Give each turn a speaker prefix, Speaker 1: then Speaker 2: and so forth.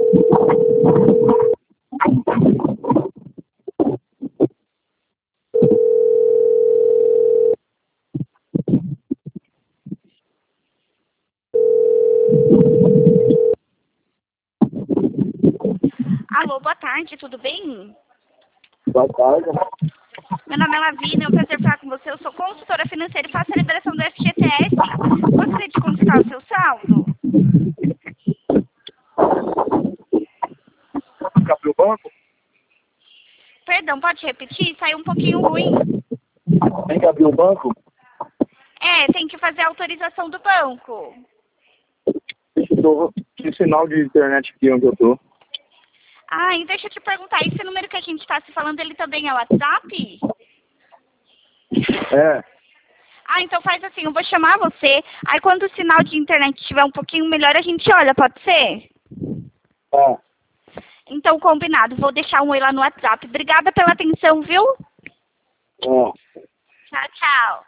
Speaker 1: Alô, boa tarde, tudo bem?
Speaker 2: Boa tarde.
Speaker 1: Meu nome é Lavina, é um prazer falar com você. Eu sou consultora financeira e faço a liberação do FGTS. Gostaria de consultar o seu saldo?
Speaker 2: Abriu o banco?
Speaker 1: Perdão, pode repetir? Saiu um pouquinho ruim.
Speaker 2: Tem que abrir o banco?
Speaker 1: Tem que fazer a autorização do banco.
Speaker 2: Que sinal de internet aqui onde eu tô?
Speaker 1: E deixa eu te perguntar, esse número que a gente está se falando, ele também é WhatsApp?
Speaker 2: É.
Speaker 1: Então faz assim, eu vou chamar você, aí quando o sinal de internet estiver um pouquinho melhor, a gente olha, pode ser?
Speaker 2: Tá.
Speaker 1: Então, combinado, vou deixar um oi lá no WhatsApp. Obrigada pela atenção, viu?
Speaker 2: Ó.
Speaker 1: Tchau, tchau.